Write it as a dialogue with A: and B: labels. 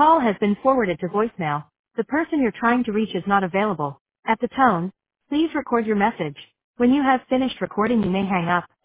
A: call has been forwarded to voicemail. The person you're trying to reach is not available. At the tone, please record your message. When you have finished recording, you may hang up.